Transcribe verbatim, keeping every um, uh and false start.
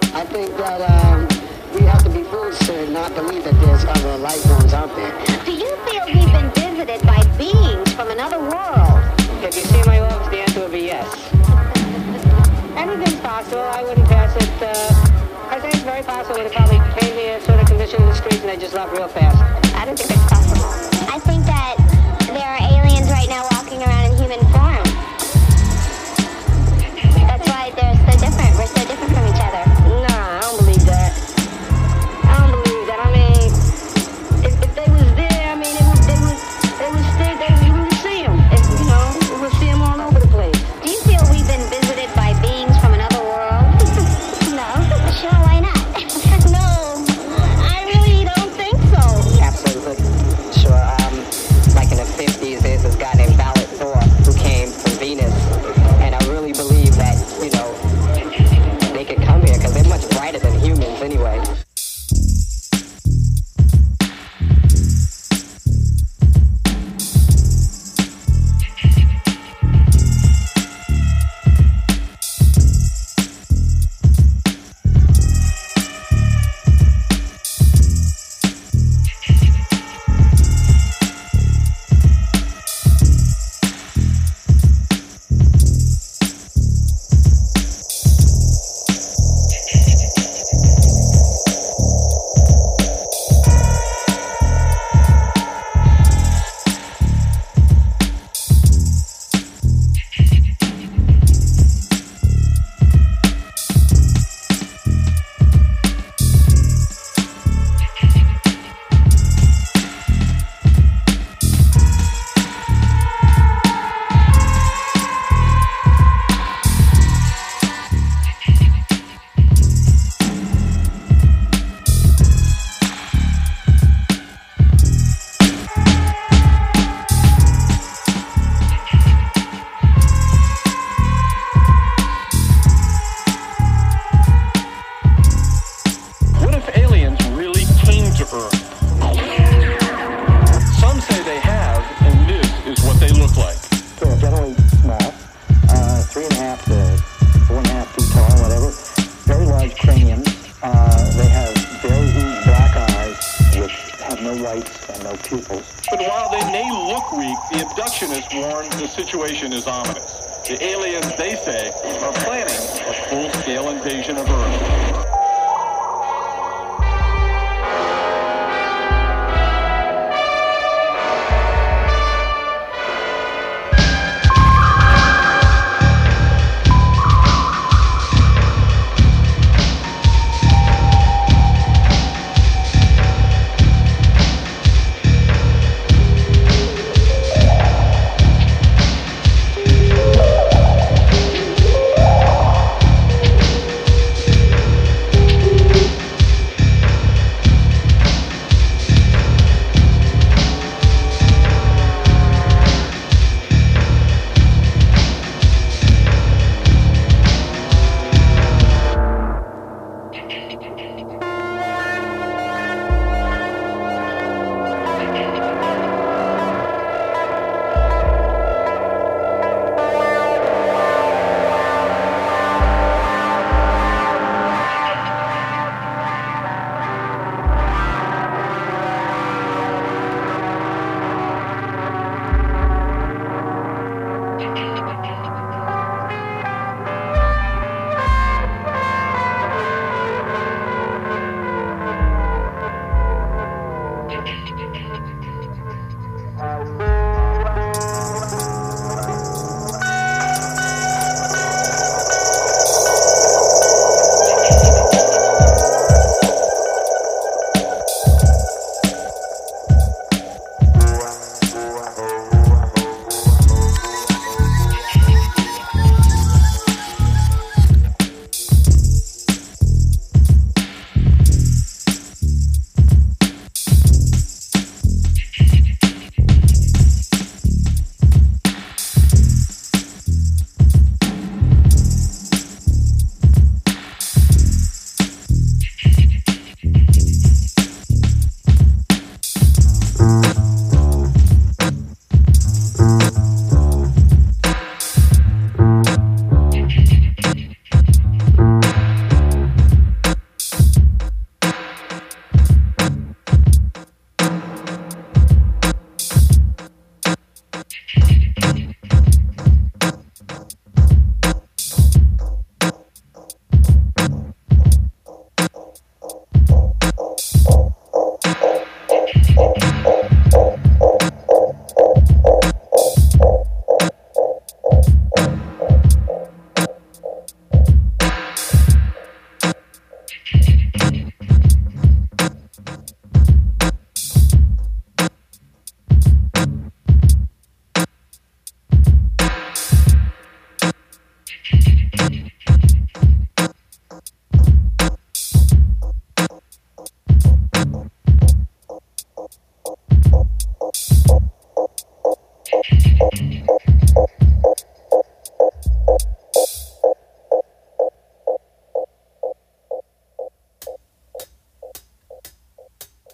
I think that um, we have to be fools to not believe that there's other life forms out there. Do you feel we've been visited by beings from another world? If you see my orbs, the answer would be yes. Anything's possible. I wouldn't pass it. Uh, I think it's very possible that it probably came here, sort of conditioned in the streets, and they just left real fast. I don't think it's possible. I think that there are aliens right now walking around in human form. That's why they're so different. We're so different from each other. Nah, I don't believe that. I don't believe that. I mean, if, if they was there, I mean, it was, they was, they was there, they, we would see them. If, you know, we would see them all over the place. Do you feel we've been visited by beings from another world? No. Sure, why not? No, I really don't think so. Absolutely. Sure, um, like in the fifties, there's this guy named Ballard Thor who came from Venus. And I really believe that, you know, they could come here because they're much brighter than humans anyway. Is ominous. The aliens, they say, are planning a full-scale invasion.